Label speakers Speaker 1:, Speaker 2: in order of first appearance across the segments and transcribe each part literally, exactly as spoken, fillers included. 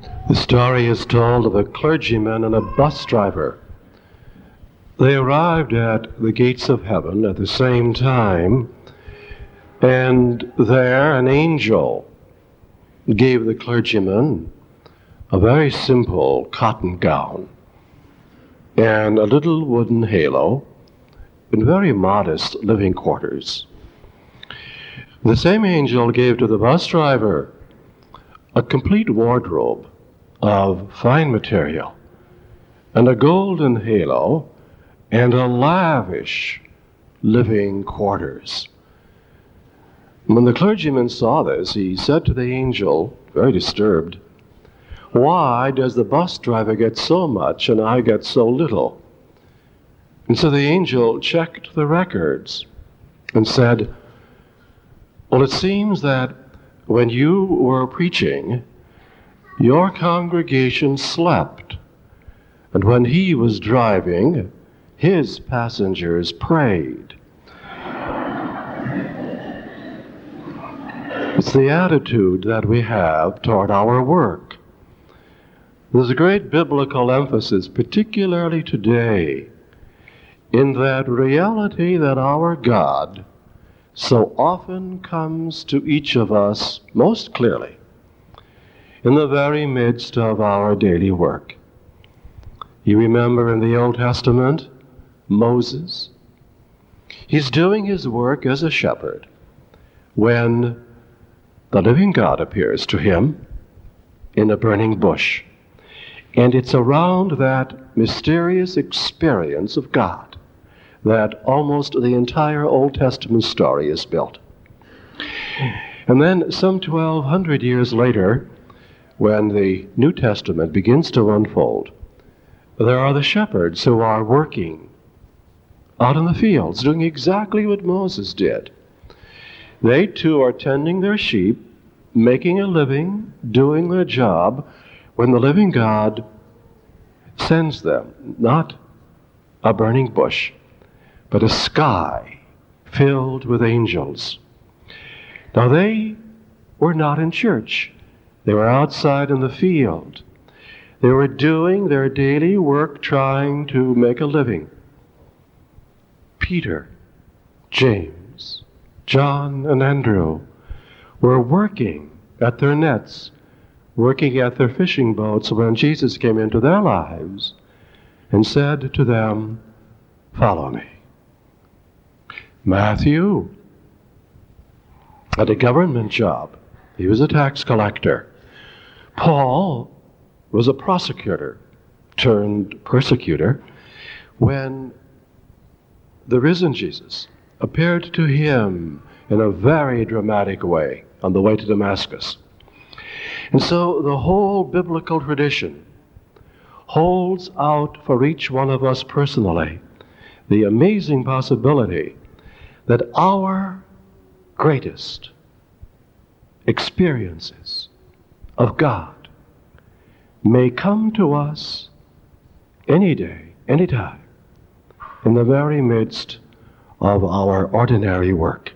Speaker 1: The story is told of a clergyman and a bus driver. They arrived at the gates of heaven at the same time, and there an angel gave the clergyman a very simple cotton gown and a little wooden halo in very modest living quarters. The same angel gave to the bus driver a complete wardrobe of fine material and a golden halo and a lavish living quarters. When the clergyman saw this, he said to the angel, very disturbed, "Why does the bus driver get so much and I get so little?" And so the angel checked the records and said, "Well, it seems that when you were preaching, your congregation slept, and when he was driving, his passengers prayed." It's the attitude that we have toward our work. There's a great biblical emphasis, particularly today, in that reality that our God so often comes to each of us most clearly in the very midst of our daily work. You remember in the Old Testament, Moses? He's doing his work as a shepherd when the living God appears to him in a burning bush. And it's around that mysterious experience of God that almost the entire Old Testament story is built. And then some twelve hundred years later, when the New Testament begins to unfold, there are the shepherds who are working out in the fields, doing exactly what Moses did. They too are tending their sheep, making a living, doing their job, when the living God sends them, not a burning bush, but a sky filled with angels. Now they were not in church. They were outside in the field. They were doing their daily work, trying to make a living. Peter, James, John, and Andrew were working at their nets, working at their fishing boats when Jesus came into their lives and said to them, "Follow me." Matthew had a government job. He was a tax collector. Paul was a prosecutor turned persecutor when the risen Jesus appeared to him in a very dramatic way on the way to Damascus. And so the whole biblical tradition holds out for each one of us personally the amazing possibility that our greatest experiences of God may come to us any day, any time, in the very midst of our ordinary work.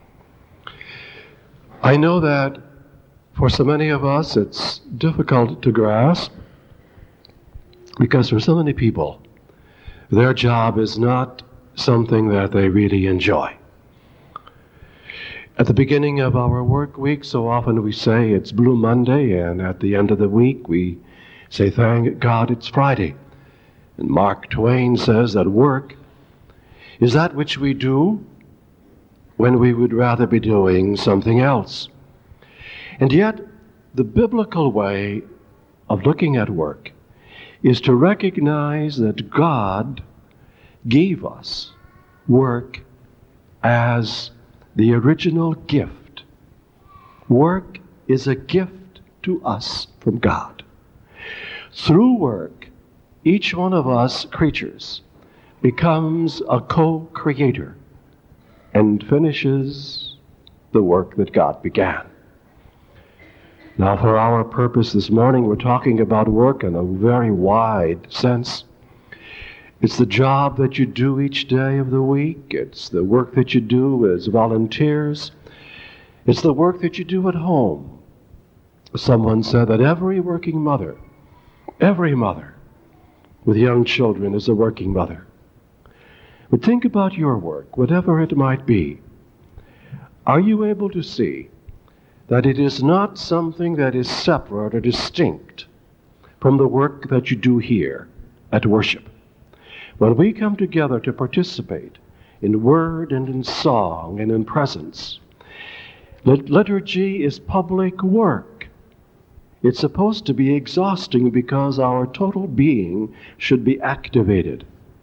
Speaker 1: I know that for so many of us it's difficult to grasp because for so many people, their job is not something that they really enjoy. At the beginning of our work week, so often we say it's Blue Monday, and at the end of the week we say, thank God it's Friday. And Mark Twain says that work is that which we do when we would rather be doing something else. And yet, the biblical way of looking at work is to recognize that God gave us work as the original gift. Work is a gift to us from God. Through work, each one of us creatures becomes a co-creator and finishes the work that God began. Now, for our purpose this morning, we're talking about work in a very wide sense. It's the job that you do each day of the week. It's the work that you do as volunteers. It's the work that you do at home. Someone said that every working mother, every mother with young children is a working mother. But think about your work, whatever it might be. Are you able to see that it is not something that is separate or distinct from the work that you do here at worship? When we come together to participate in word and in song and in presence, liturgy is public work. It's supposed to be exhausting because our total being should be activated.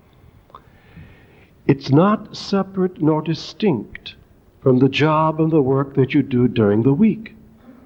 Speaker 1: It's not separate nor distinct from the job and the work that you do during the week.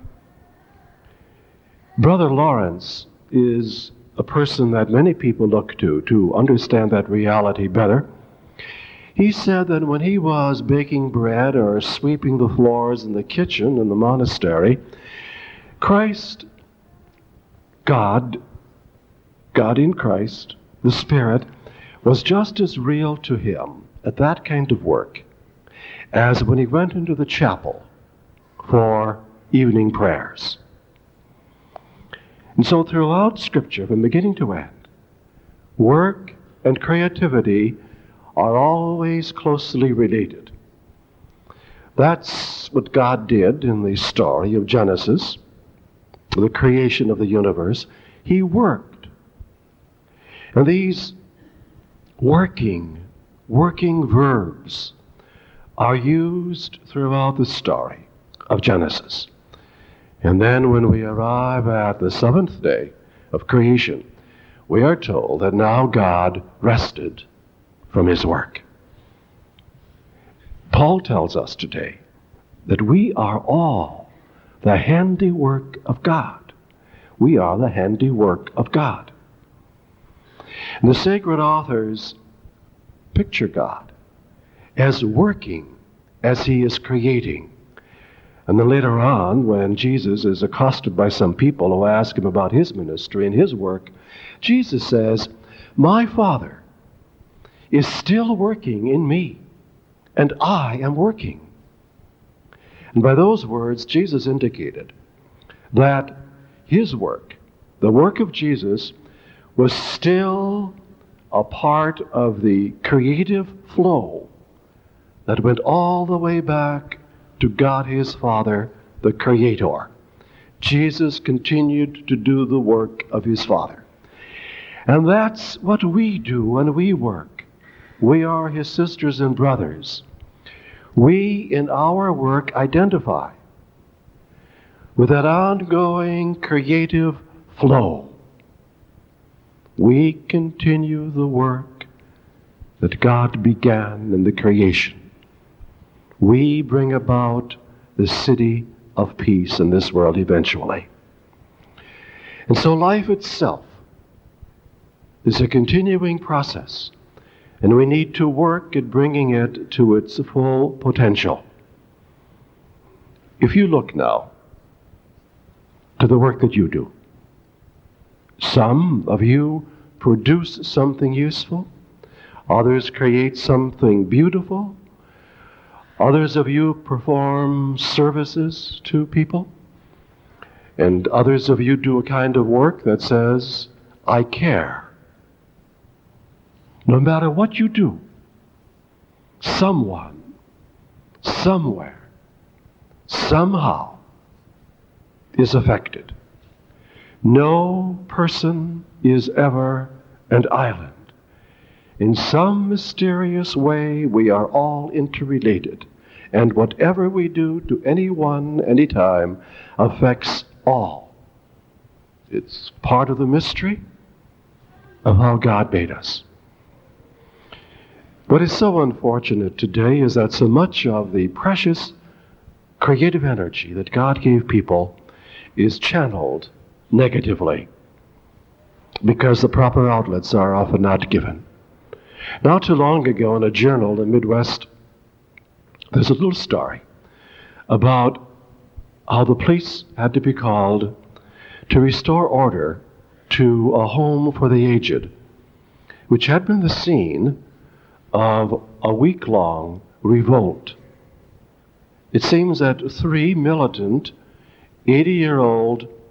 Speaker 1: Brother Lawrence is a person that many people look to to understand that reality better. He said that when he was baking bread or sweeping the floors in the kitchen in the monastery, Christ, God, God in Christ, the Spirit, was just as real to him at that kind of work as when he went into the chapel for evening prayers. And so throughout Scripture, from beginning to end, work and creativity are always closely related. That's what God did in the story of Genesis, the creation of the universe. He worked. And these working, working verbs are used throughout the story of Genesis. And then when we arrive at the seventh day of creation, we are told that now God rested from his work. Paul tells us today that we are all the handiwork of God. We are the handiwork of God. And the sacred authors picture God as working as he is creating. And then later on, when Jesus is accosted by some people who ask him about his ministry and his work, Jesus says, "My Father is still working in me, and I am working." And by those words, Jesus indicated that his work, the work of Jesus, was still a part of the creative flow that went all the way back to God his Father, the Creator. Jesus continued to do the work of his Father. And that's what we do when we work. We are his sisters and brothers. We, in our work, identify with that ongoing creative flow. We continue the work that God began in the creation. We bring about the city of peace in this world eventually. And so life itself is a continuing process, and we need to work at bringing it to its full potential. If you look now to the work that you do, some of you produce something useful, others create something beautiful, others of you perform services to people, and others of you do a kind of work that says, "I care." No matter what you do, someone, somewhere, somehow is affected. No person is ever an island. In some mysterious way, we are all interrelated, and whatever we do to anyone, anytime, affects all. It's part of the mystery of how God made us. What is so unfortunate today is that so much of the precious creative energy that God gave people is channeled negatively because the proper outlets are often not given. Not too long ago in a journal in the Midwest, there's a little story about how the police had to be called to restore order to a home for the aged, which had been the scene of a week-long revolt. It seems that three militant, eighty-year-old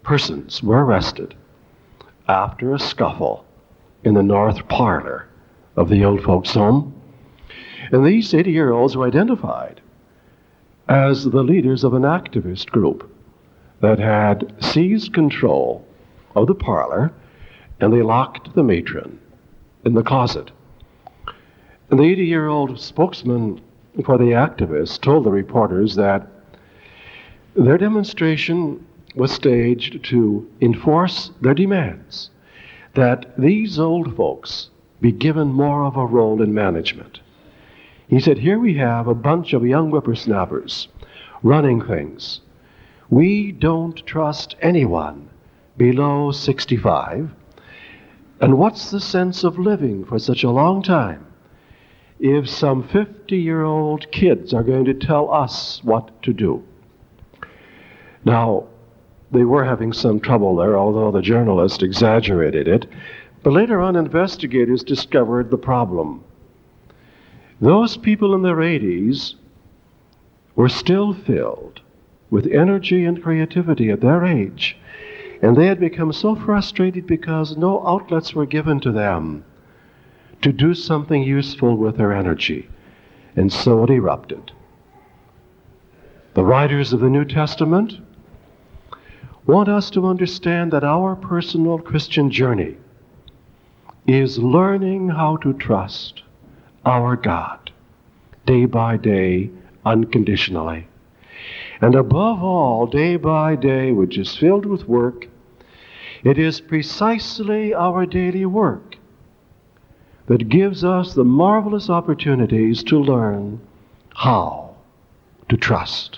Speaker 1: persons were arrested after a scuffle in the north parlor of the old folks' home. And these eighty-year-olds were identified as the leaders of an activist group that had seized control of the parlor, and they locked the matron in the closet. And the eighty-year-old spokesman for the activists told the reporters that their demonstration was staged to enforce their demands that these old folks be given more of a role in management. He said, here we have a bunch of young whippersnappers running things. We don't trust anyone below sixty-five. And what's the sense of living for such a long time if some fifty-year-old kids are going to tell us what to do? Now, they were having some trouble there, although the journalist exaggerated it. But later on, investigators discovered the problem. Those people in their eighties were still filled with energy and creativity at their age. And they had become so frustrated because no outlets were given to them to do something useful with their energy. And so it erupted. The writers of the New Testament want us to understand that our personal Christian journey is learning how to trust our God day by day, unconditionally. And above all, day by day, which is filled with work, it is precisely our daily work that gives us the marvelous opportunities to learn how to trust.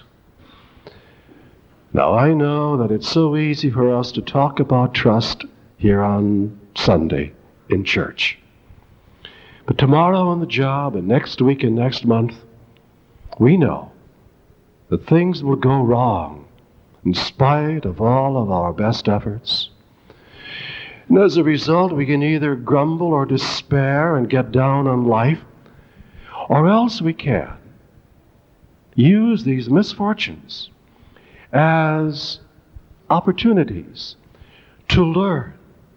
Speaker 1: Now, I know that it's so easy for us to talk about trust here on Sunday in church. But tomorrow on the job and next week and next month, we know that things will go wrong in spite of all of our best efforts. And as a result, we can either grumble or despair and get down on life, or else we can use these misfortunes as opportunities to learn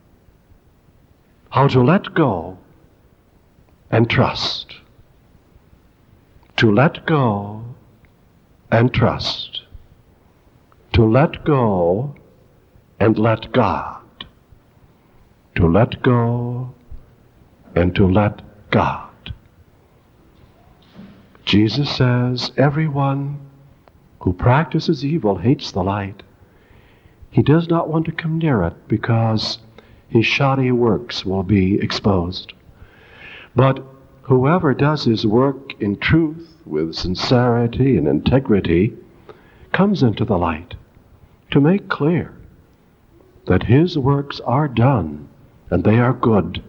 Speaker 1: how to let go and trust. To let go and trust. To let go and let God. To let go and to let God. Jesus says, everyone who practices evil hates the light. He does not want to come near it because his shoddy works will be exposed. But whoever does his work in truth, with sincerity and integrity, comes into the light to make clear that his works are done and they are good